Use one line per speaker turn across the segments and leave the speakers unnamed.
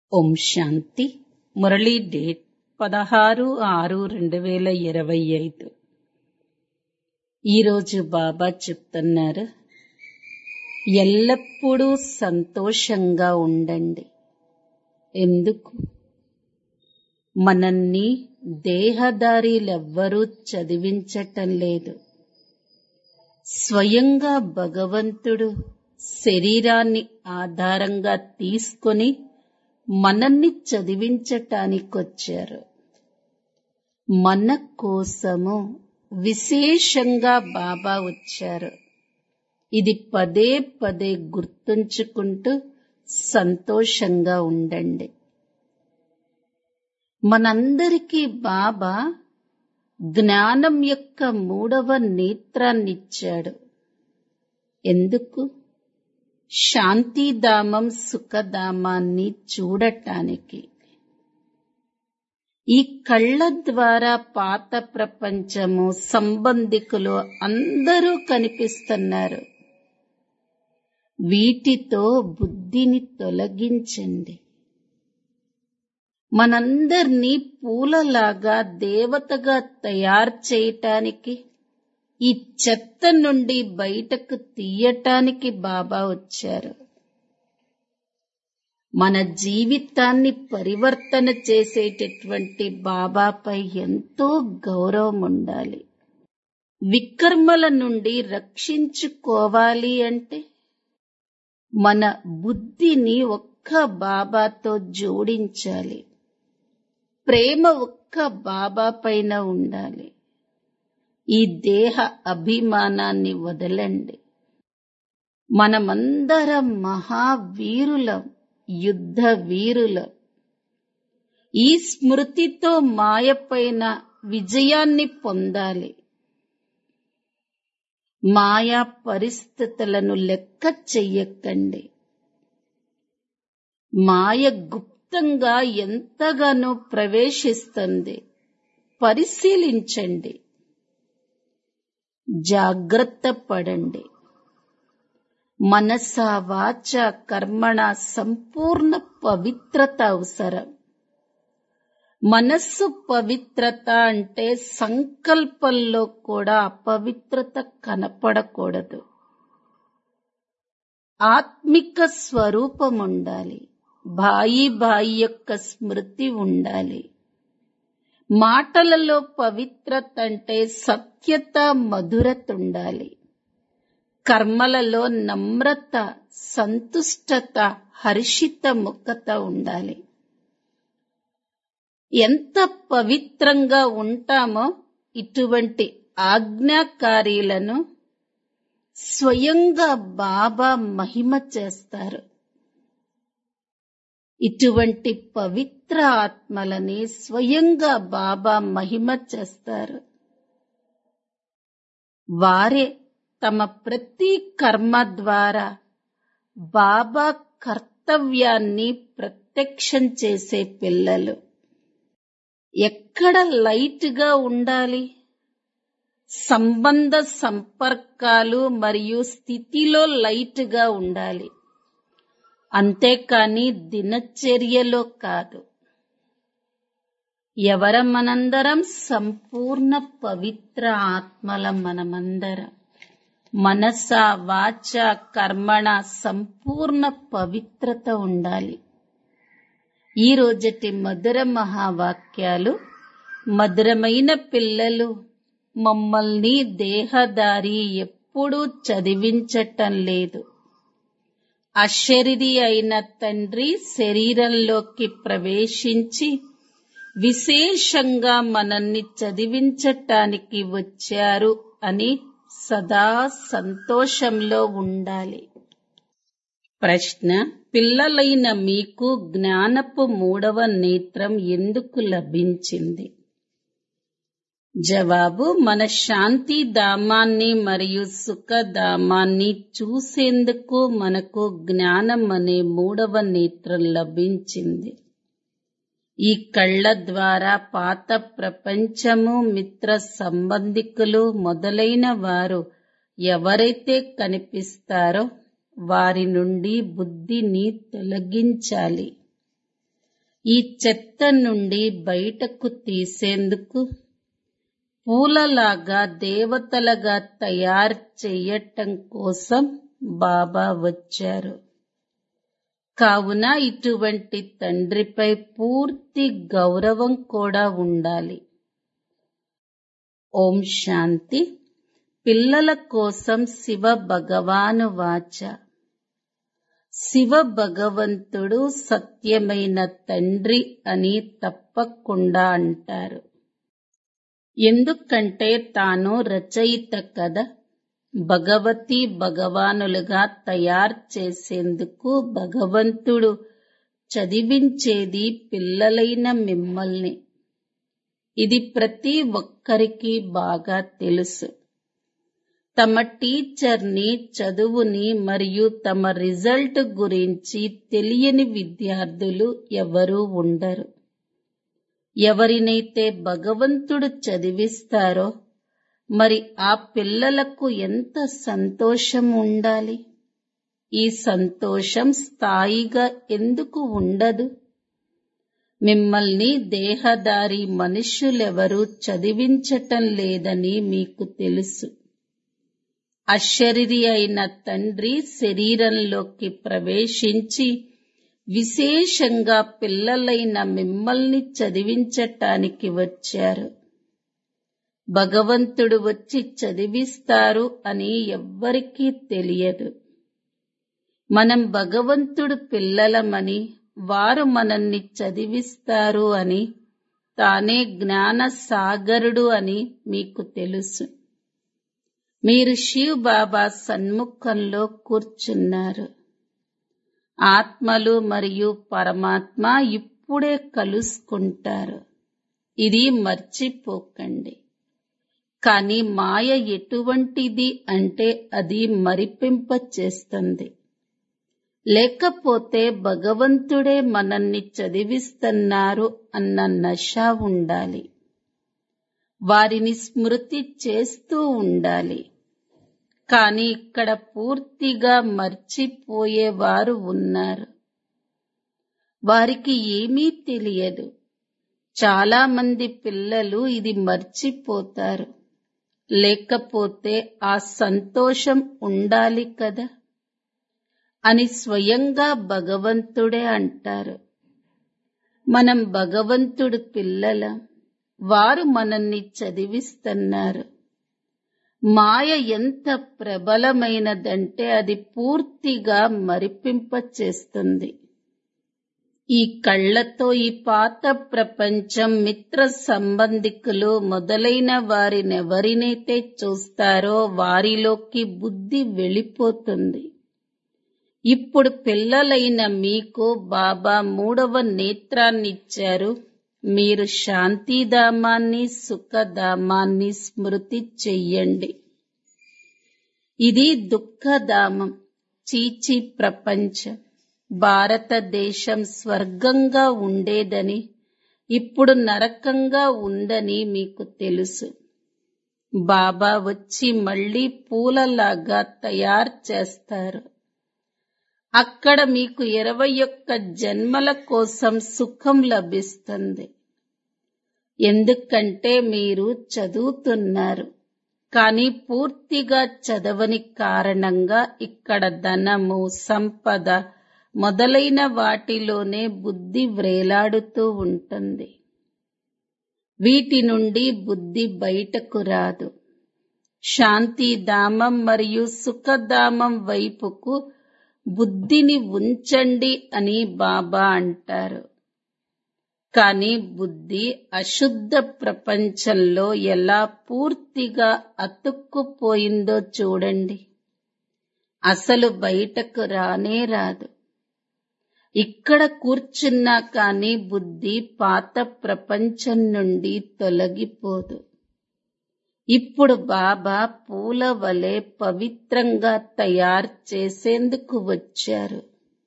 ఓం శాంతి. Murali date 16/6/2025. ఈరోజు బాబా చెప్తున్నారు, ఎల్లప్పుడూ సంతోషంగా ఉండండి. ఎందుకు? మనల్ని దేహదారీలెవ్వరూ చదివించటం లేదు. స్వయంగా భగవంతుడు శరీరాన్ని ఆధారంగా తీసుకొని మనల్ని చదివించటానికొచ్చారు. మన కోసము విశేషంగా బాబా వచ్చారు. ఇది పదే పదే గుర్తుంచుకుంటూ సంతోషంగా ఉండండి. మనందరికీ బాబా జ్ఞానం యొక్క 3వ నేత్రాన్నిచ్చాడు. ఎందుకు? శాంతిధామం, సుఖధామాన్ని చూడటానికి. ఈ కళ్ళ ద్వారా పాత ప్రపంచము, సంబంధికులు అందరూ కనిపిస్తున్నారు. వీటితో బుద్ధిని తొలగించండి. మనందర్నీ పూలలాగా దేవతగా తయారు చేయటానికి, ఈ చెత్త నుండి బయటకు తీయటానికి బాబా వచ్చారు. మన జీవితాన్ని పరివర్తన చేసేటటువంటి బాబాపై ఎంతో గౌరవం ఉండాలి. వికర్మల నుండి రక్షించుకోవాలి అంటే మన బుద్ధిని ఒక్క బాబాతో జోడించాలి. ప్రేమ ఒక్క బాబా పైన ఉండాలి. ఈ దేహ అభిమానాన్ని వదలండి. మనమందరం మహావీరులం, యుద్ధ వీరులం. ఈ స్మృతితో మాయపైన విజయాన్ని పొందాలి. మాయా పరిస్థితులను లెక్క చెయ్యకండి. మాయ గుప్తంగా ఎంతగానో ప్రవేశిస్తుంది. పరిశీలించండి. జాగ్రత్త పడండి. మనస, వాచ, కర్మణ సంపూర్ణ పవిత్రత అవసరం. మనస్సు పవిత్రత అంటే సంకల్పంలో కూడా అపవిత్రత కనపడకూడదు. ఆత్మిక స్వరూపం ఉండాలి. భాయి యొక్క స్మృతి ఉండాలి. మాటలలో పవిత్రత అంటే సత్యత, మధురత ఉండాలి. కర్మలలో నమ్రత, సంతుష్టత, హర్షిత ముఖత ఉండాలి. ఎంత పవిత్రంగా ఉంటామో ఇటువంటి ఆజ్ఞాకారీలను స్వయంగా బాబా మహిమ చేస్తారు. ఇటువంటి పవిత్ర ఆత్మలని స్వయంగా బాబా మహిమ చేస్తారు. వారే తమ ప్రతి కర్మ ద్వారా బాబా కర్తవ్యాన్ని ప్రత్యక్షం చేసే పిల్లలు. ఎక్కడ లైట్గా ఉండాలి? సంబంధ సంపర్కాలు మరియు స్థితిలో లైట్గా ఉండాలి. అంతేకాని దినచర్యలో కాదు. మనందరం సంపూర్ణ పవిత్ర ఆత్మల. మనమందరం మనస, వాచ, కర్మణ సంపూర్ణ పవిత్రత ఉండాలి. ఈ రోజటి మధుర మహావాక్యాలు. మధురమైన పిల్లలు, మమ్మల్ని దేహదారి ఎప్పుడూ చదివించటం లేదు. అశరీరి అయిన తండ్రి శరీరంలోకి ప్రవేశించి విశేషంగా మనల్ని చదివించటానికి వచ్చారు అని సదా సంతోషంలో ఉండాలి. ప్రశ్న: పిల్లలైన మీకు జ్ఞానపు 3వ నేత్రం ఎందుకు లభించింది? జవాబు: మన శాంతి ధామాన్ని మరియు సుఖధామాన్ని చూసేందుకు మనకు జ్ఞానం అనే 3వ నేత్రం లభించింది. ఈ కళ్ళ ద్వారా పాత ప్రపంచము, మిత్ర సంబంధికులు మొదలైన వారు ఎవరైతే కనిపిస్తారో వారి నుండి బుద్ధిని తొలగించాలి. ఈ చెత్త నుండి బయటకు తీసేందుకు పూలలాగా దేవతలుగా తయారు చేయటం కోసం బాబా వచ్చారు. కావున ఇటువంటి తండ్రిపై పూర్తి గౌరవం కూడా ఉండాలి. ఓం శాంతి. పిల్లల కోసం శివ భగవాను వాచ. శివ భగవంతుడు సత్యమైన తండ్రి అని తప్పకుండా అంటారు. ఎందుకంటే తాను రచయిత కదా. భగవతి భగవానులుగా తయారు చేసేందుకు భగవంతుడు చదివించేది పిల్లలైన మిమ్మల్ని. ఇది ప్రతి ఒక్కరికి బాగా తెలుసు. తమ టీచర్ని, చదువుని మరియు తమ రిజల్ట్ గురించి తెలియని విద్యార్థులు ఎవరూ ఉండరు. ఎవరినైతే భగవంతుడు చదివిస్తారో మరి ఆ పిల్లలకు ఎంత సంతోషం ఉండాలి. ఈ సంతోషం స్థాయిగా ఎందుకు ఉండదు? మిమ్మల్ని దేహదారి మనుష్యులెవరూ చదివించటం లేదని మీకు తెలుసు. అశరీరి అయిన తండ్రి శరీరంలోకి ప్రవేశించి విశేషంగా పిల్లలైన మిమ్మల్ని చదివించటానికి వచ్చారు. భగవంతుడు వచ్చి చదివిస్తారు అని ఎవ్వరికీ తెలియదు. మనం భగవంతుడు పిల్లలమని, వారు మనల్ని చదివిస్తారు అని, తానే జ్ఞాన సాగరుడు అని మీకు తెలుసు. మీరు శివ్ బాబా సన్ముఖంలో కూర్చున్నారు. ఆత్మలు మరియు పరమాత్మ ఇప్పుడే కలుసుకుంటారు. ఇది మర్చిపోకండి. కానీ మాయ ఎటువంటిది అంటే అది మరిపింప చేస్తుంది. లేకపోతే భగవంతుడే మనల్ని చదివిస్తున్నారు అన్న నశ ఉండాలి. వారిని స్మృతి చేస్తూ ఉండాలి. కానీ ఇక్కడ పూర్తిగా మర్చిపోయేవారు ఉన్నారు. వారికి ఏమీ తెలియదు. చాలా మంది పిల్లలు ఇది మర్చిపోతారు. లేకపోతే ఆ సంతోషం ఉండాలి కదా అని స్వయంగా భగవంతుడే అంటారు. మనం భగవంతుడు పిల్లలం. వారు మనల్ని చదివిస్తున్నారు. మాయ ఎంత ప్రబలమైనదంటే అది పూర్తిగా మరిపింప చేస్తుంది. ఈ కళ్లతో ఈ పాత ప్రపంచం, మిత్ర సంబంధికులు మొదలైన వారినెవరినైతే చూస్తారో వారిలోకి బుద్ధి వెళ్ళిపోతుంది. ఇప్పుడు పిల్లలైన మీకు బాబా 3వ నేత్రాన్నిచ్చారు. మీరు శాంతిధామాన్ని, సుఖధామాన్ని స్మృతి చెయ్యండి. ఇది దుఃఖధామం, చీచి ప్రపంచం. భారతదేశం స్వర్గంగా ఉండేదని, ఇప్పుడు నరకంగా ఉందని మీకు తెలుసు. బాబా వచ్చి మళ్లీ పూలలాగా తయారు చేస్తారు. అక్కడ మీకు 21 జన్మల కోసం సుఖం లభిస్తుంది. ఎందుకంటే మీరు చదువుతున్నారు. కానీ పూర్తిగా చదవని కారణంగా ఇక్కడ ధనము, సంపద మొదలైన వాటిలోనే బుద్ధి వ్రేలాడుతూ ఉంటుంది. వీటి నుండి బుద్ధి బయటకు రాదు. శాంతిధామం మరియు సుఖధామం వైపుకు బుద్ధిని ఉంచండి అని బాబా అంటారు. కానీ బుద్ధి అశుద్ధ ప్రపంచంలో ఎలా పూర్తిగా అతుక్కుపోయిందో చూడండి. అసలు బయటకు రానే రాదు. ఇక్కడ కూర్చున్నా కానీ బుద్ధి పాత ప్రపంచం నుండి తొలగిపోదు. ఇప్పుడు బాబా పూల వలె పవిత్రంగా తయారు చేసేందుకు వచ్చారు.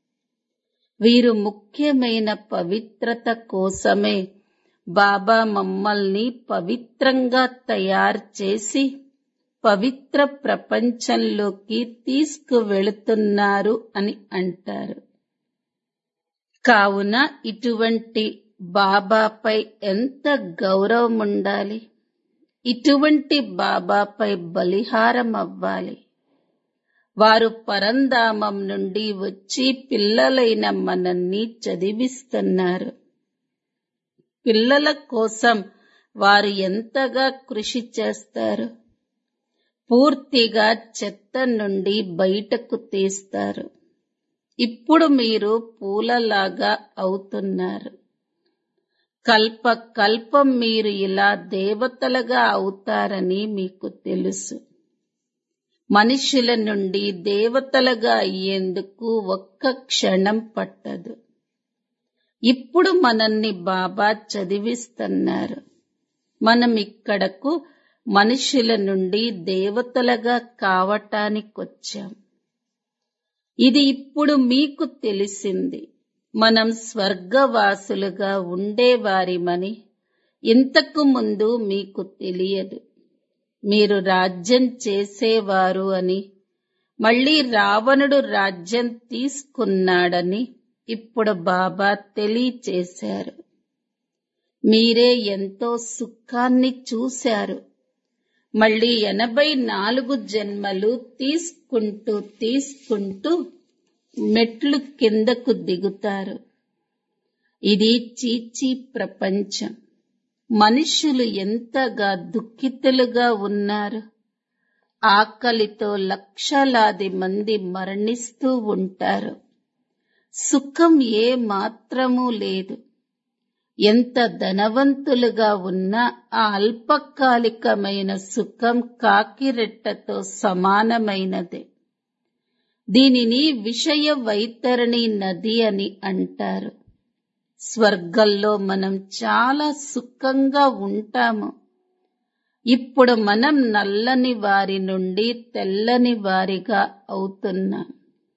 వీరు ముఖ్యమైన పవిత్రత కోసమే బాబా మమ్మల్ని పవిత్రంగా తయారు చేసి పవిత్ర ప్రపంచంలోకి తీసుకువెళుతున్నారు అని అంటారు. కావున ఇటువంటి బాబాపై ఎంత గౌరవం ఉండాలి. ఇటువంటి బాబాపై బలిహారం అవ్వాలి. వారు పరంధామం నుండి వచ్చి పిల్లలైన మనల్ని చదివిస్తున్నారు. పిల్లల కోసం వారు ఎంతగా కృషి చేస్తారు. పూర్తిగా చెత్త నుండి బయటకు తీస్తారు. ఇప్పుడు మీరు పూలలాగా అవుతున్నారు. కల్ప కల్పం మీరు ఇలా దేవతలుగా అవుతారని మీకు తెలుసు. మనుషుల నుండి దేవతలుగా అయ్యేందుకు ఒక్క క్షణం పట్టదు. ఇప్పుడు మనల్ని బాబా చదివిస్తున్నారు. మనం ఇక్కడకు మనుషుల నుండి దేవతలుగా కావటానికొచ్చాం. ఇది ఇప్పుడు మీకు తెలిసింది. మనం స్వర్గవాసులుగా ఉండేవారిమని ఇంతకు ముందు మీకు తెలియదు. మీరు రాజ్యం చేసేవారు అని, మళ్ళీ రావణుడు రాజ్యం తీసుకున్నాడని ఇప్పుడు బాబా తెలియచేశారు. మీరే ఎంతో సుఖాన్ని చూశారు. మళ్ళీ 84 జన్మలు తీసుకుంటూ మెట్లు కిందకు దిగుతారు. ఇది చీచీ ప్రపంచం. మనుషులు ఎంతగా దుఃఖితులుగా ఉన్నారు. ఆకలితో లక్షలాది మంది మరణిస్తూ ఉంటారు. సుఖం ఏ మాత్రమూ లేదు. ఎంత ధనవంతులుగా ఉన్నా ఆ అల్పకాలికమైన సుఖం కాకిరెట్టతో సమానమైనదే. దీనిని విషయ వైతరణి నది అని అంటారు. స్వర్గంలో మనం చాలా సుఖంగా ఉంటాము. ఇప్పుడు మనం నల్లని వారి నుండి తెల్లని వారిగా అవుతున్నాం.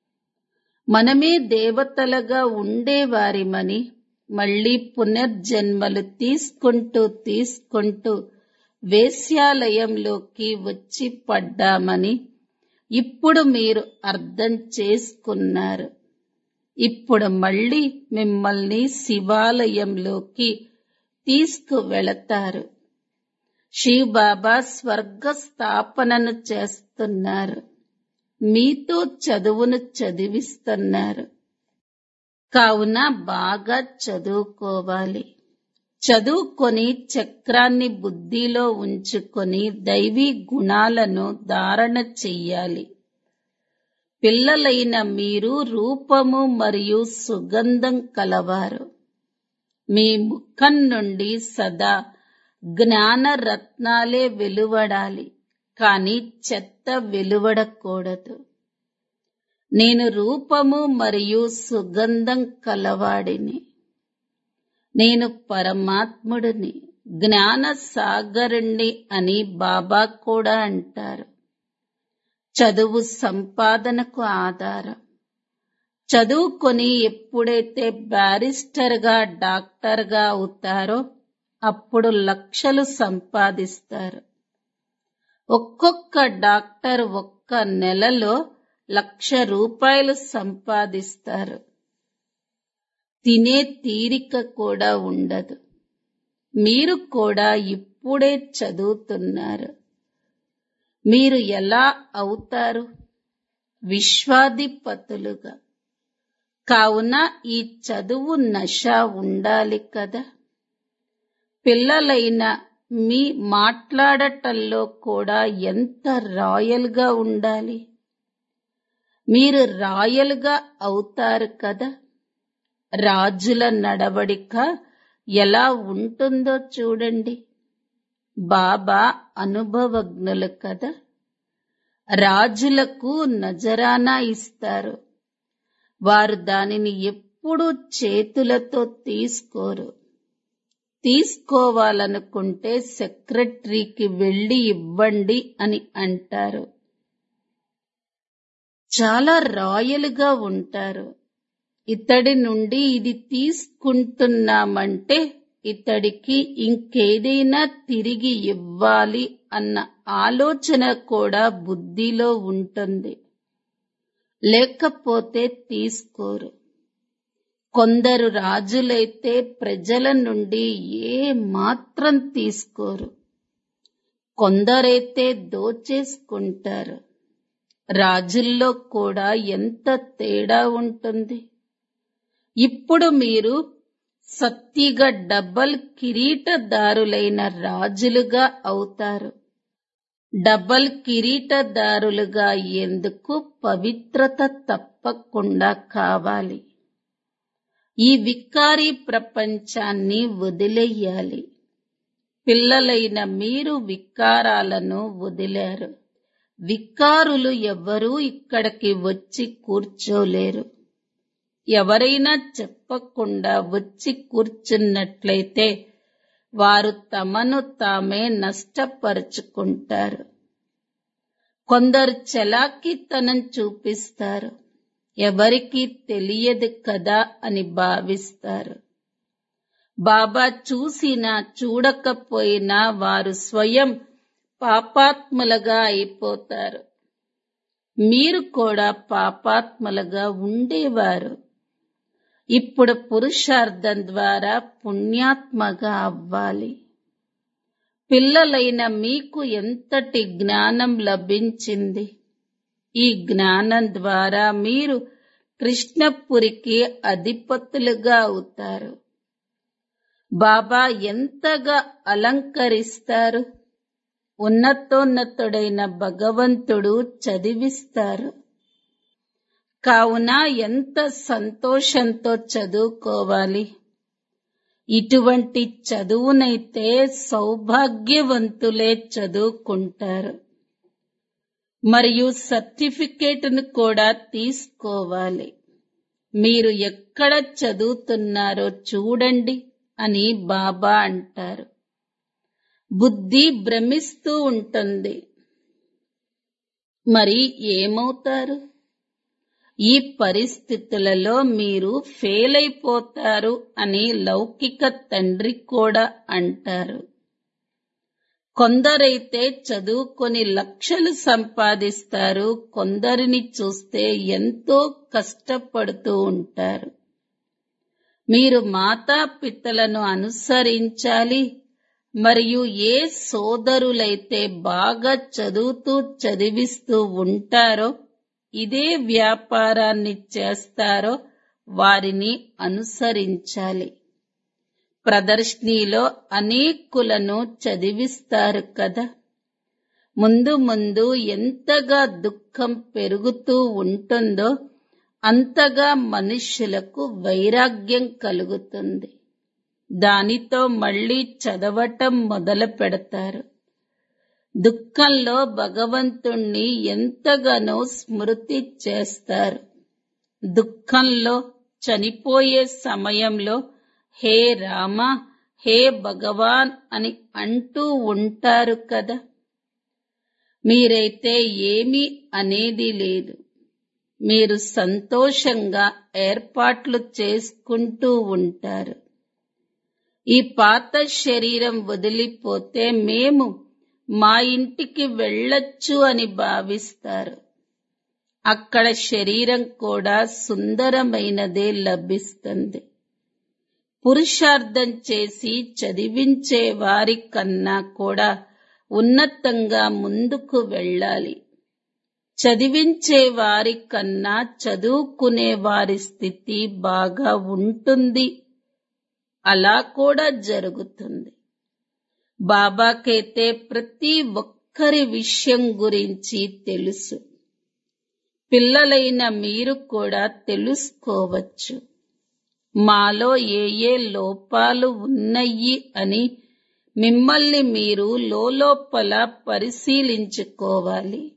మనమే దేవతలుగా ఉండేవారిమని మళ్ళీ పునర్జన్మలు తీసుకుంటూ వేశ్యాలయంలోకి వచ్చి పడ్డామని ఇప్పుడు మీరు అర్థం చేసుకున్నారు. ఇప్పుడు మళ్ళీ మిమ్మల్ని శివాలయంలోకి తీసుకువెళతారు. శివబాబా స్వర్గ స్థాపనను చేస్తున్నారు. మీతో చదువును చదివిస్తున్నారు. కావున బాగా చదువుకోవాలి. చదువుకొని చక్రాన్ని బుద్ధిలో ఉంచుకొని దైవీ గుణాలను ధారణ చెయ్యాలి. పిల్లలైన మీరు రూపము మరియు సుగంధం కలవారు. మీ ముఖం నుండి సదా జ్ఞాన రత్నాలే వెలువడాలి, కానీ చెత్త వెలువడకూడదు. నేను రూపము మరియు సుగంధం కలవాడిని. నేను పరమాత్ముడిని, జ్ఞాన సాగరుణ్ణి అని బాబా కూడా అంటారు. చదువు సంపాదనకు ఆధారం. చదువుకొని ఎప్పుడైతే బ్యారిస్టర్గా డాక్టర్గా అవుతారో అప్పుడు లక్షలు సంపాదిస్తారు. ఒక్కొక్క డాక్టర్ ఒక్క నెలలో 1,00,000 రూపాయలు సంపాదిస్తారు. తినే తీరిక కూడా ఉండదు. మీరు కూడా ఇప్పుడే చదువుతున్నారు. మీరు ఎలా అవుతారు? విశ్వాధిపతులుగా. కావున ఈ చదువు నశ ఉండాలి కదా. పిల్లలైన మీ మాట్లాడటంలో కూడా ఎంత రాయల్గా ఉండాలి. మీరు రాయల్గా అవుతారు కదా. రాజుల నడవడిక ఎలా ఉంటుందో చూడండి. బాబా అనుభవజ్ఞులు కదా. రాజులకు నజరానా ఇస్తారు. వారు దానిని ఎప్పుడూ చేతులతో తీసుకోరు. తీసుకోవాలనుకుంటే సెక్రటరీకి వెళ్లి ఇవ్వండి అని అంటారు. చాలా రాయలుగా ఉంటారు. ఇతడి నుండి ఇది తీసుకుంటున్నామంటే ఇతడికి ఇంకేదైనా తిరిగి ఇవ్వాలి అన్న ఆలోచన కూడా బుద్ధిలో ఉంటుంది. లేకపోతే తీసుకోరు. కొందరు రాజులైతే ప్రజల నుండి ఏ మాత్రం తీసుకోరు, కొందరైతే దోచేసుకుంటారు. రాజుల్లో కూడా ఎంత తేడా ఉంటుంది. ఇప్పుడు మీరు సత్తిగా డబల్ కిరీటదారులైన రాజులుగా అవుతారు. డబల్ కిరీటదారులుగా అయ్యేందుకు పవిత్రత తప్పకుండా కావాలి. ఈ వికారీ ప్రపంచాన్ని వదిలేయాలి. పిల్లలైన మీరు వికారాలను వదిలారు. వికారులు ఎవ్వరూ ఇక్కడికి వచ్చి కూర్చోలేరు. ఎవరైనా చెప్పకుండా వచ్చి కూర్చున్నట్లయితే వారు తమను తామే నష్టపరుచుకుంటారు. కొందరు చలాకీతనం చూపిస్తారు. ఎవరికీ తెలియదు కదా అని భావిస్తారు. బాబా చూసినా చూడకపోయినా వారు స్వయం పాపాత్ములుగా అయిపోతారు. మీరు కూడా పాపాత్ములుగా ఉండేవారు. ఇప్పుడు పురుషార్థం ద్వారా పుణ్యాత్మగా అవ్వాలి. పిల్లలైన మీకు ఎంతటి జ్ఞానం లభించింది. ఈ జ్ఞానం ద్వారా మీరు కృష్ణపురికి అధిపతులుగా అవుతారు. బాబా ఎంతగా అలంకరిస్తారు. ఉన్నతోన్నతుడైన భగవంతుడు చదివిస్తారు. కావున ఎంత సంతోషంతో చదువుకోవాలి. ఇటువంటి చదువునైతే సౌభాగ్యవంతులే చదువుకుంటారు. మరియు సర్టిఫికేట్ను కూడా తీసుకోవాలి. మీరు ఎక్కడ చదువుతున్నారో చూడండి అని బాబా అంటారు. బుద్ధి భ్రమిస్తూ ఉంటుంది. మరి ఏమవుతారు? ఈ పరిస్థితులలో మీరు ఫెయిల్ అయిపోతారు అని లౌకిక తండ్రి కూడా అంటారు. కొందరైతే చదువుకొని లక్షలు సంపాదిస్తారు. కొందరిని చూస్తే ఎంతో కష్టపడుతూ ఉంటారు. మీరు మాతాపితలను అనుసరించాలి. మరియు ఏ సోదరులైతే బాగా చదువుతూ చదివిస్తూ ఉంటారో, ఇదే వ్యాపారాన్ని చేస్తారో వారిని అనుసరించాలి. ప్రదర్శనలో అనేకులను చదివిస్తారు కదా. ముందు ముందు ఎంతగా దుఃఖం పెరుగుతూ ఉంటుందో అంతగా మనుష్యులకు వైరాగ్యం కలుగుతుంది. దానితో మళ్ళీ చదవటం మొదలు పెడతారు. దుఃఖంలో భగవంతుణ్ణి ఎంతగానో స్మృతి చేస్తారు. దుఃఖంలో చనిపోయే సమయంలో హే రామ, హే భగవాన్ అని అంటూ ఉంటారు కదా. మీరైతే ఏమీ అనేది లేదు. మీరు సంతోషంగా ఏర్పాట్లు చేసుకుంటూ ఉంటారు. ఈ పాత శరీరం వదిలిపోతే మేము మా ఇంటికి వెళ్ళొచ్చు అని భావిస్తారు. అక్కడ శరీరం కూడా సుందరమైనదే లభిస్తుంది. పురుషార్థం చేసి చదివించే వారి కన్నా కూడా ఉన్నతంగా ముందుకు వెళ్ళాలి. చదివించే వారి కన్నా చదువుకునే వారి స్థితి బాగా ఉంటుంది. అలా కూడా జరుగుతుంది. బాబాకైతే ప్రతి ఒక్కరి విషయం గురించి తెలుసు. పిల్లలైన మీరు కూడా తెలుసుకోవచ్చు. మాలో ఏ ఏ లోపాలు ఉన్నాయి అని మిమ్మల్ని మీరు లోలోపల పరిశీలించుకోవాలి.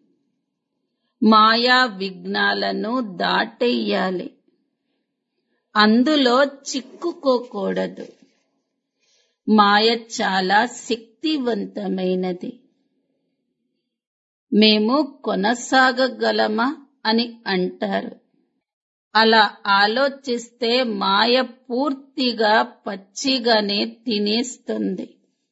మాయా విఘ్నాలను దాటెయ్యాలి. అందులో చిక్కుకోకూడదు. మాయ చాలా శక్తివంతమైనది. మేము కొనసాగగలమా అని అంటారు. అలా ఆలోచిస్తే మాయ పూర్తిగా పచ్చిగానే తినేస్తుంది.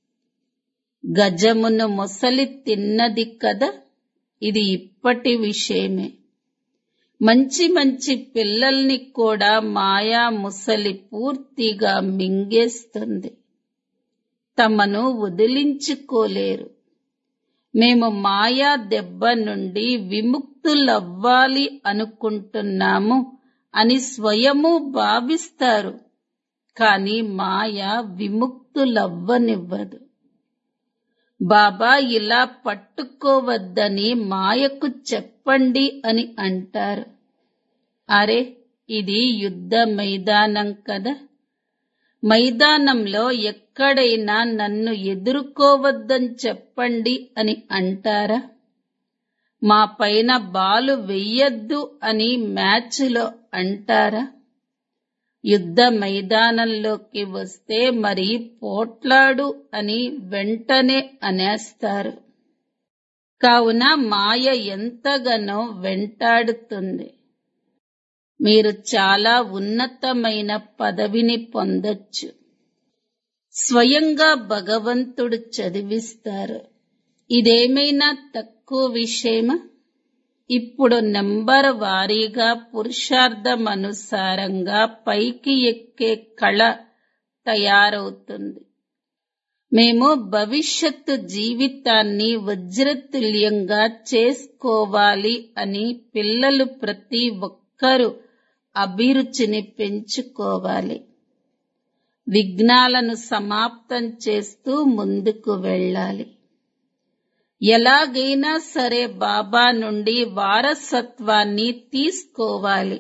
గజమును మొసలి తిన్నది కదా. ఇది ఇప్పటి విషయమే. మంచి మంచి పిల్లల్ని కూడా మాయా ముసలి పూర్తిగా మింగేస్తుంది. తమను వదిలించుకోలేరు. మేము మాయా దెబ్బ నుండి విముక్తులవ్వాలి అనుకుంటున్నాము అని స్వయము భావిస్తారు. కాని మాయ విముక్తులవ్వనివ్వదు. బాబా ఇలా పట్టుకోవద్దని మాయకు చెప్పండి అని అంటారు. అరే, ఇది యుద్ధ మైదానం కదా. మైదానంలో ఎక్కడైనా నన్ను ఎదుర్కోవద్దని చెప్పండి అని అంటారా? మా పైన బాలు వెయ్యొద్దు అని మ్యాచ్లో అంటారా? యుద్ధ మైదానంలోకి వస్తే మరి పోట్లాడు అని వెంటనే అనేస్తారు. కావున మాయ ఎంతగానో వెంటాడుతుంది. మీరు చాలా ఉన్నతమైన పదవిని పొందొచ్చు. స్వయంగా భగవంతుడు చదివిస్తారు. ఇదేమైనా తక్కువ విషయమా? ఇప్పుడు నెంబర్ వారీగా పురుషార్థమనుసారంగా పైకి ఎక్కే కళ తయారవుతుంది. మేము భవిష్యత్తు జీవితాన్ని వజ్రతుల్యంగా చేసుకోవాలి అని పిల్లలు ప్రతి ఒక్కరూ అభిరుచిని పెంచుకోవాలి. విఘ్నాలను సమాప్తం చేస్తూ ముందుకు వెళ్ళాలి. ఎలాగైనా సరే బాబా నుండి వారసత్వాన్ని తీసుకోవాలి.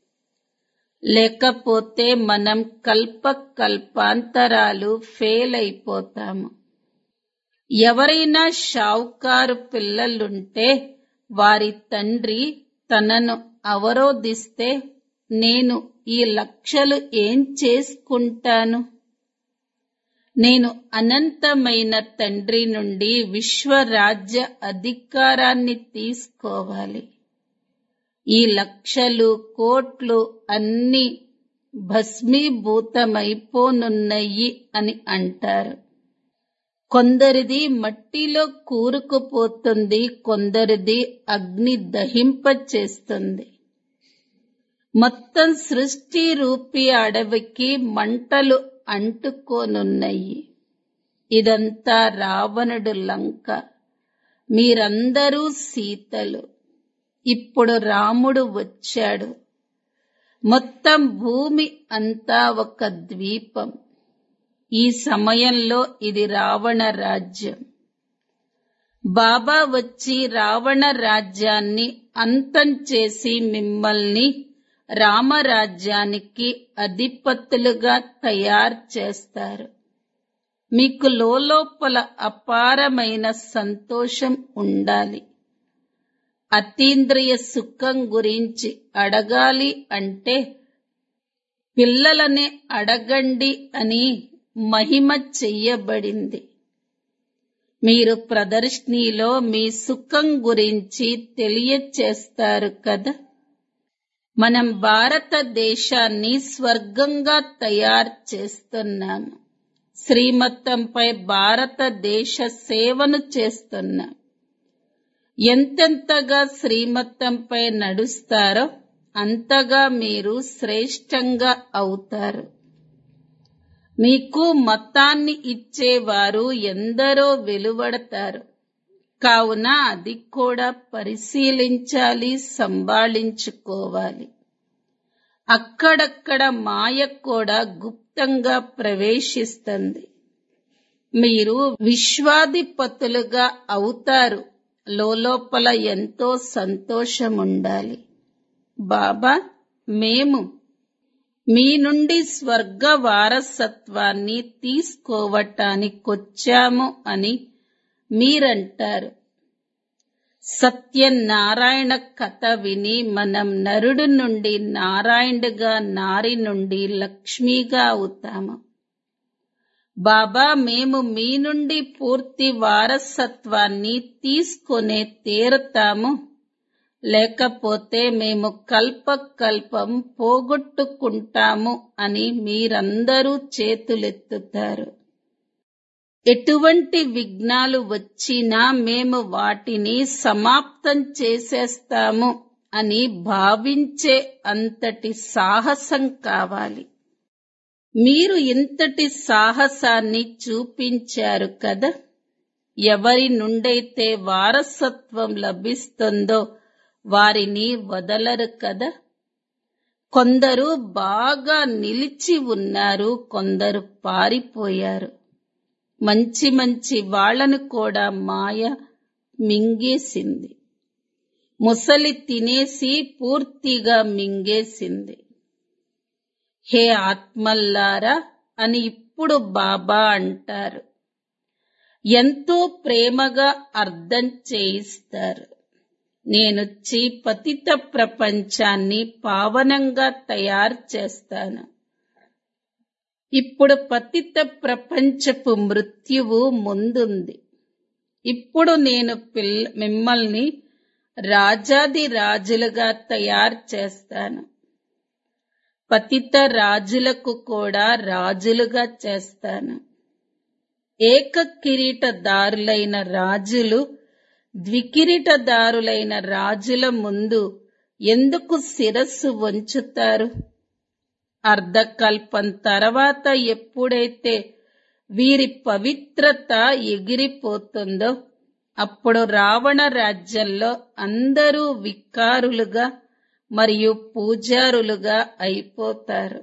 లేకపోతే మనం కల్పాంతరాలు ఫెయిల్ అయిపోతాము. ఎవరైనా షావుకారు పిల్లలుంటే వారి తండ్రి తనను అవరోధిస్తే నేను ఈ లక్షలు ఏం చేసుకుంటాను? నేను అనంతమైన తండ్రి నుండి విశ్వరాజ్య అధికారాన్ని తీసుకోవాలి. ఈ లక్షలు కోట్లు అన్నీ భస్మీభూతమైపోనున్నాయి అని అంటారు. కొందరిది మట్టిలో కూరుకుపోతుంది, కొందరిది అగ్ని దహింపచేస్తుంది. మొత్తం సృష్టి రూపీ అడవికి మంటలు అంటుకోనున్నాయి. ఇదంతా రావణుడు లంక. మీరందరూ సీతలు. ఇప్పుడు రాముడు వచ్చాడు. మొత్తం భూమి అంతా ఒక ద్వీపం. ఈ సమయంలో ఇది రావణ రాజ్యం. బాబా వచ్చి రావణ రాజ్యాన్ని అంతం చేసి మిమ్మల్ని రామరాజ్యానికి అధిపతులుగా తయారు చేస్తారు. మీకు లోపల అపారమైన సంతోషం ఉండాలి. అతీంద్రియ సుఖం గురించి అడగాలి అంటే పిల్లలనే అడగండి అని మహిమ చెయ్యబడింది. మీరు ప్రదర్శనలో మీ సుఖం గురించి తెలియచేస్తారు కదా. మనం భారతదేశాన్ని స్వర్గంగా తయారు చేస్తున్నాము. శ్రీమతంపై భారతదేశ సేవను చేస్తున్నాం. ఎంతెంతగా శ్రీమతంపై నడుస్తారో అంతగా మీరు శ్రేష్టంగా అవుతారు. మీకు మతాన్ని ఇచ్చేవారు ఎందరో వెలువడతారు. కావున అది కూడా పరిశీలించాలి, సంభాళించుకోవాలి. అక్కడక్కడ మాయ కూడా గుప్తంగా ప్రవేశిస్తుంది. మీరు విశ్వాధిపతులుగా అవుతారు. లోపల ఎంతో సంతోషముండాలి. బాబా, మేము మీ నుండి స్వర్గ వారసత్వాన్ని తీసుకోవటానికొచ్చాము అని మీరంటారు. సత్యనారాయణ కథ విని మనం నరుడు నుండి నారాయణుడిగా, నారి నుండి లక్ష్మిగా అవుతాము. బాబా, మేము మీ నుండి పూర్తి వారసత్వాన్ని తీసుకొనే తీరుతాము. లేకపోతే మేము కల్పకల్పం పోగొట్టుకుంటాము అని మీరందరూ చేతులెత్తుతారు. ఎటువంటి విఘ్నాలు వచ్చినా మేము వాటిని సమాప్తం చేసేస్తాము అని భావించే అంతటి సాహసం కావాలి. మీరు ఇంతటి సాహసాన్ని చూపించారు కదా. ఎవరి నుండైతే వారసత్వం లభిస్తుందో వారిని వదలరు కదా. కొందరు బాగా నిలిచి ఉన్నారు, కొందరు పారిపోయారు. మంచి మంచి వాళ్లను కూడా మాయ మింగేసింది. ముసలి తినేసి పూర్తిగా మింగేసింది. హే ఆత్మల్లారా అని ఇప్పుడు బాబా అంటారు. ఎంతో ప్రేమగా అర్థం చేయిస్తారు. నేనొచ్చి పతిత ప్రపంచాన్ని పావనంగా తయారు చేస్తాను. ఇప్పుడు పతిత ప్రపంచపు మృత్యువు ముందుంది. ఇప్పుడు నేను మిమ్మల్ని రాజాది రాజులుగా తయారు చేస్తాను. పతిత రాజులకు కూడా రాజులుగా చేస్తాను. ఏక కిరీటదారులైన రాజులు ద్వికిరీటదారులైన రాజుల ముందు ఎందుకు శిరస్సు వంచుతారు? అర్ధకల్పం తర్వాత ఎప్పుడైతే వీరి పవిత్రత ఎగిరిపోతుందో అప్పుడు రావణ రాజ్యంలో అందరూ వికారులుగా మరియు పూజారులుగా అయిపోతారు.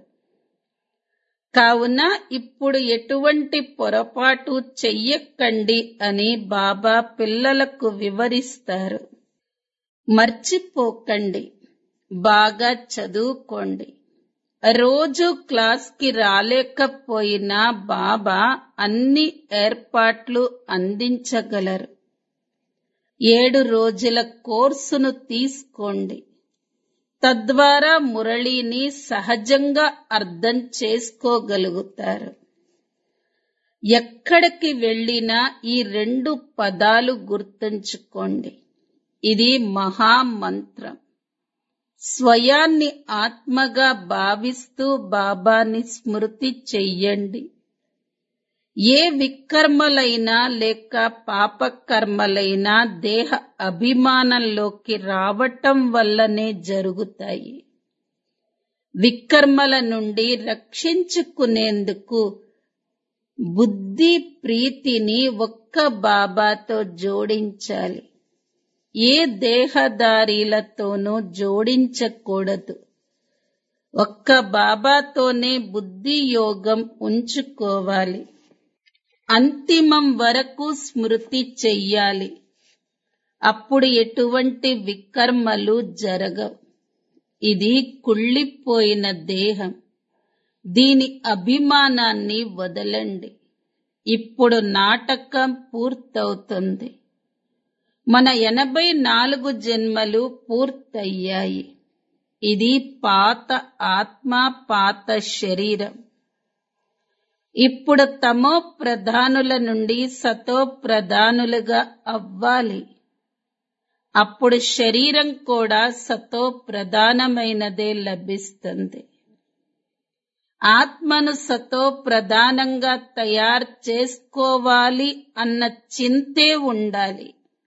కావున ఇప్పుడు ఎటువంటి పొరపాటు చెయ్యకండి అని బాబా పిల్లలకు వివరిస్తారు. మర్చిపోకండి, బాగా చదువుకోండి. రోజు క్లాస్కి రాలేకపోయినా బాబా అన్ని ఏర్పాట్లు అందించగలరు. 7 రోజుల కోర్సును తీసుకోండి. తద్వారా మురళిని సహజంగా అర్థం చేసుకోగలుగుతారు. ఎక్కడికి వెళ్ళినా ఈ 2 పదాలు గుర్తుంచుకోండి. ఇది మహామంత్రం. స్వయాన్ని ఆత్మగా భావిస్తూ బాబాని స్మృతి చెయ్యండి. ఏ వికర్మలైనా లేక పాపకర్మలైనా దేహ అభిమానంలోకి రావటం వల్లనే జరుగుతాయి. వికర్మల నుండి రక్షించుకునేందుకు బుద్ధి ప్రీతిని ఒక్క బాబాతో జోడించాలి. ఏ దేహదారీలతోనూ జోడించకూడదు. ఒక్క బాబాతోనే బుద్ధి యోగం ఉంచుకోవాలి. అంతిమం వరకు స్మృతి చెయ్యాలి. అప్పుడు ఎటువంటి వికర్మలు జరగవు. ఇది కుళ్ళిపోయిన దేహం. దీని అభిమానాన్ని వదలండి. ఇప్పుడు నాటకం పూర్తవుతుంది. మన 84 జన్మలు పూర్తయ్యాయి. ఇది పాత ఆత్మ, పాత శరీరం. ఇప్పుడు తమో ప్రధానుల నుండి సతో ప్రధానులుగా అవ్వాలి. అప్పుడు శరీరం కూడా సతో ప్రధానమైనదే లభిస్తుంది. ఆత్మను సతో ప్రధానంగా తయారు చేసుకోవాలి అన్న చింతే ఉండాలి.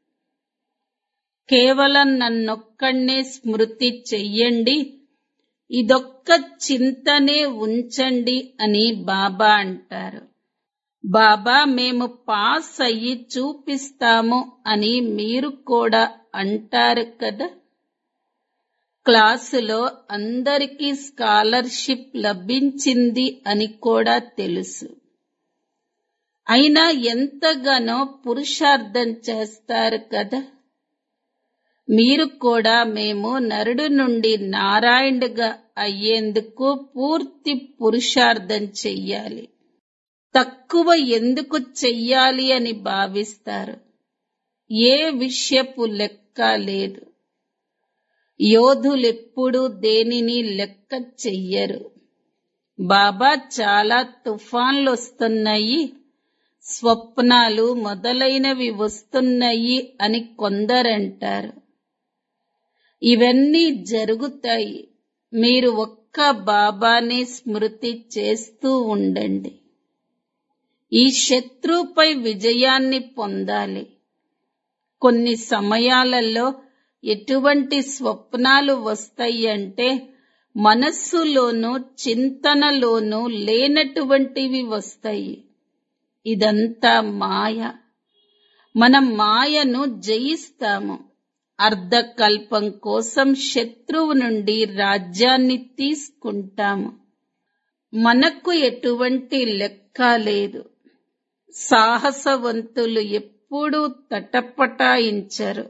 కేవలం నన్నొక్కడే స్మృతి చెయ్యండి, ఇదొక్క చింతనే ఉంచండి అని బాబా అంటారు. బాబా మేము పాస్ అయ్యి చూపిస్తాము అని మీరు కూడా అంటారు కదా. క్లాసులో అందరికీ స్కాలర్షిప్ లభించింది అని కూడా తెలుసు. అయినా ఎంతగానో పురుషార్థం చేస్తారు కదా. మీరు కూడా మేము నరుడు నుండి నారాయణుడిగా అయ్యేందుకు పూర్తి పురుషార్థం చెయ్యాలి. తక్కువ ఎందుకు చెయ్యాలి అని భావిస్తారు. ఏ విషయపు లెక్క లేదు. యోధులెప్పుడూ దేనిని లెక్క చెయ్యరు. బాబా చాలా తుఫాన్లొస్తున్నాయి, స్వప్నాలు మొదలైనవి వస్తున్నాయి అని కొందరంటారు. ఇవన్నీ జరుగుతాయి. మీరు ఒక్క బాబానే స్మృతి చేస్తూ ఉండండి. ఈ శత్రుపై విజయాన్ని పొందాలి. కొన్ని సమయాలలో ఎటువంటి స్వప్నాలు వస్తాయి అంటే మనస్సులోనూ చింతనలోనూ లేనటువంటివి వస్తాయి. ఇదంతా మాయ. మనం మాయను జయిస్తాము. అర్ధకల్పం కోసం శత్రువు నుండి రాజ్యాన్ని తీసుకుంటాము. మనకు ఎటువంటి లెక్క లేదు. సాహసవంతులు ఎప్పుడూ తటపటాయించరు.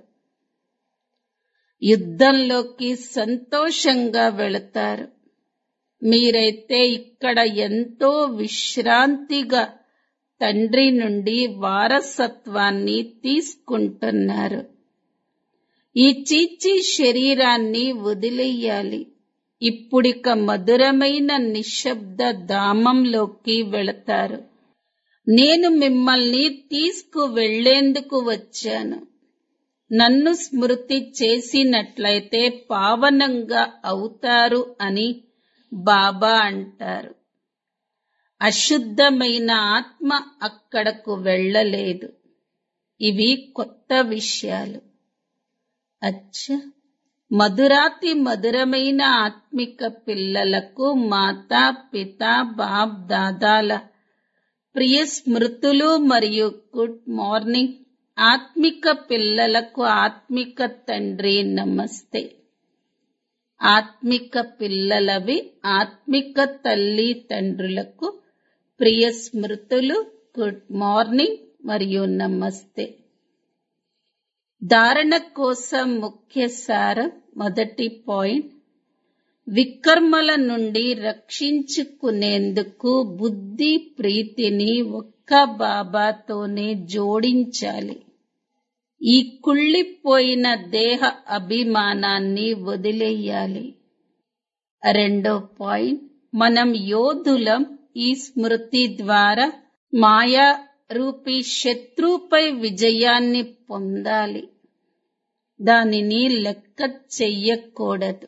యుద్ధంలోకి సంతోషంగా వెళతారు. మీరైతే ఇక్కడ ఎంతో విశ్రాంతిగా తండ్రి నుండి వారసత్వాన్ని తీసుకుంటున్నారు. ఈ చీచీ శరీరాన్ని వదిలేయాలి. ఇప్పుడిక మధురమైన నిశ్శబ్ద ధామంలోకి వెళతారు. నేను మిమ్మల్ని తీసుకువెళ్లేందుకు వచ్చాను. నన్ను స్మృతి చేసినట్లయితే పావనంగా అవుతారు అని బాబా అంటారు. అశుద్ధమైన ఆత్మ అక్కడకు వెళ్ళలేదు. ఇవి కొత్త విషయాలు. అచ్చా, మధురాతి మధురమైన ఆత్మిక పిల్లలకు మాతా పిత బాప్ దాదాల ప్రియ స్మృతులు మరియు గుడ్ మార్నింగ్. ఆత్మిక పిల్లలకు ఆత్మిక తండ్రి నమస్తే. ఆత్మిక పిల్లలవి ఆత్మిక తల్లి తండ్రులకు ప్రియ స్మృతులు, గుడ్ మార్నింగ్ మరియు నమస్తే. ధారణ కోసం ముఖ్య సారం. మొదటి పాయింట్, వికర్మల నుండి రక్షించుకునేందుకు బుద్ధి ప్రీతిని ఒక్క బాబాతోనే జోడించాలి. ఈ కుళ్ళిపోయిన దేహ అభిమానాన్ని వదిలేయాలి. రెండో పాయింట్, మనం యోధులం. ఈ స్మృతి ద్వారా మాయా రూపీ శత్రుపై విజయాన్ని పొందాలి. దానిని లెక్క చెయ్యకూడదు.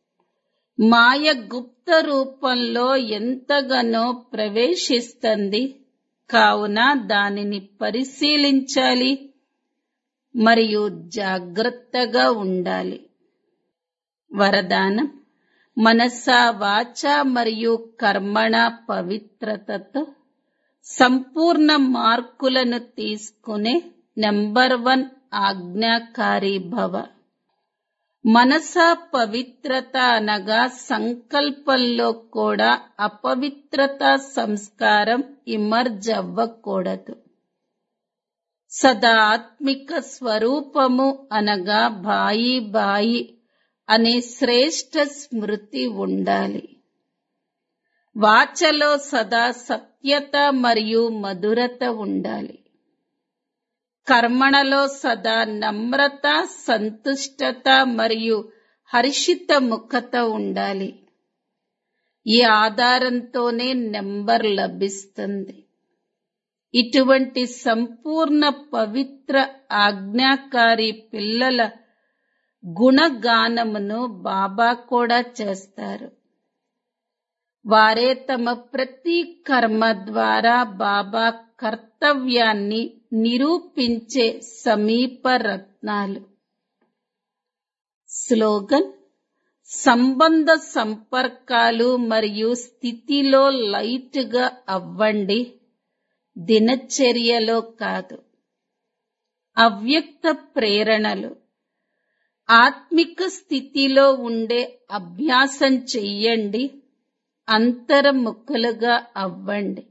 మాయ గుప్త రూపంలో ఎంతగానో ప్రవేశిస్తుంది. కావున దానిని పరిశీలించాలి మరియు జాగ్రత్తగా ఉండాలి. వరదానం, మనసా వాచ మరియు కర్మణ పవిత్రతతో సంపూర్ణ మార్కులను తీసుకునే నంబర్ 1 ఆజ్ఞాకారి భవ. మనసా పవిత్రత అనగా సంకల్పంలో కూడా అపవిత్రత సంస్కారం ఇమర్జ్ అవ్వకూడదు. సదా ఆత్మిక స్వరూపము అనగా బాయి బాయి అనే శ్రేష్ఠ స్మృతి ఉండాలి. వాచలో సదా సత్యత మరియు మధురత ఉండాలి. కర్మణలో సదా నమ్రత, సంతుష్టత మరియు హర్షిత ముఖత ఉండాలి. ఈ ఆధారంతోనే నెంబర్ లభిస్తుంది. ఇటువంటి సంపూర్ణ పవిత్ర ఆజ్ఞాకారి పిల్లల గుణగానమును బాబా కూడా చేస్తారు. వారే తమ ప్రతి కర్మ ద్వారా బాబా కర్తవ్యాన్ని నిరూపించే సమీప రత్నాలు. స్లోగన్, సంబంధ సంపర్కాలు మరియు స్థితిలో లైట్గా అవ్వండి, దినచర్యలో కాదు. అవ్యక్త ప్రేరణలు. ఆత్మిక స్థితిలో ఉండే అభ్యాసం చెయ్యండి, అంతర్ముఖులుగా అవ్వండి.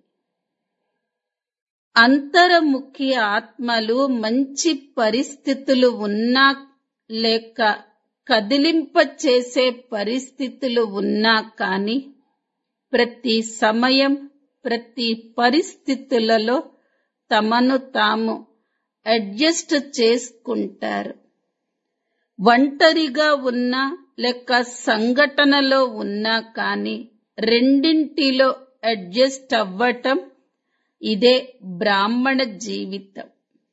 అంతర్ముఖి ఆత్మలు మంచి పరిస్థితులు ఉన్నా లేక కదిలింపచేసే పరిస్థితులు ఉన్నా కానీ ప్రతి సమయం ప్రతి పరిస్థితులలో తమను తాము అడ్జస్ట్ చేసుకుంటారు. ఒంటరిగా ఉన్నా లేక సంఘటనలో ఉన్నా కానీ రెండింటిలో అడ్జస్ట్ అవ్వటం, ఇదే బ్రాహ్మణ జీవితం.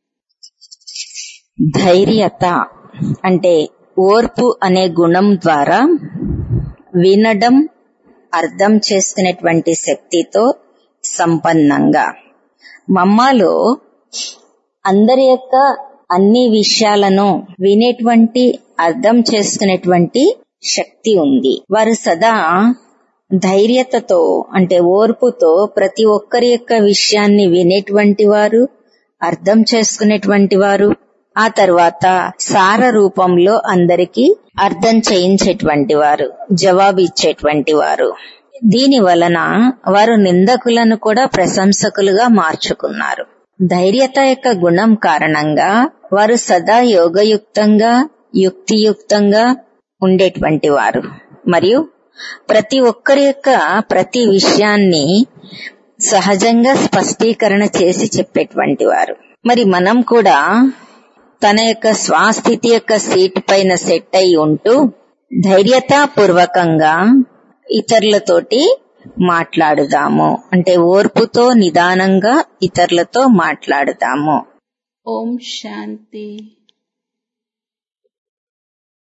ధైర్యత అంటే ఓర్పు అనే గుణం ద్వారా వినడం, అర్థం చేసుకునేటువంటి శక్తితో సంపన్నంగా. మమ్మాలో అందరి యొక్క అన్ని విషయాలను వినేటువంటి అర్థం చేసుకునేటువంటి శక్తి ఉంది. వారు సదా ధైర్యతతో అంటే ఓర్పుతో ప్రతి ఒక్కరి యొక్క విషయాన్ని వినేటువంటి వారు, అర్థం చేసుకునేటువంటి వారు, ఆ తర్వాత సార రూపంలో అందరికీ అర్థం చేయించేటువంటి వారు, జవాబు ఇచ్చేటువంటి వారు. దీని వలన వారు నిందకులను కూడా ప్రశంసకులుగా మార్చుకున్నారు. ధైర్యత యొక్క గుణం కారణంగా వారు సదా యోగయుక్తంగా, యుక్తియుక్తంగా ఉండేటువంటి వారు మరియు ప్రతి ఒక్కరి యొక్క ప్రతి విషయాన్ని సహజంగా స్పష్టీకరణ చేసి చెప్పేటువంటి వారు. మరి మనం కూడా తన యొక్క స్వస్థితి యొక్క సీట్ పైన సెట్ అయి ఉంటూ ధైర్యతాపూర్వకంగా ఇతరులతోటి మాట్లాడుదాము. అంటే ఓర్పుతో నిదానంగా ఇతరులతో మాట్లాడుదాము.
ఓం శాంతి.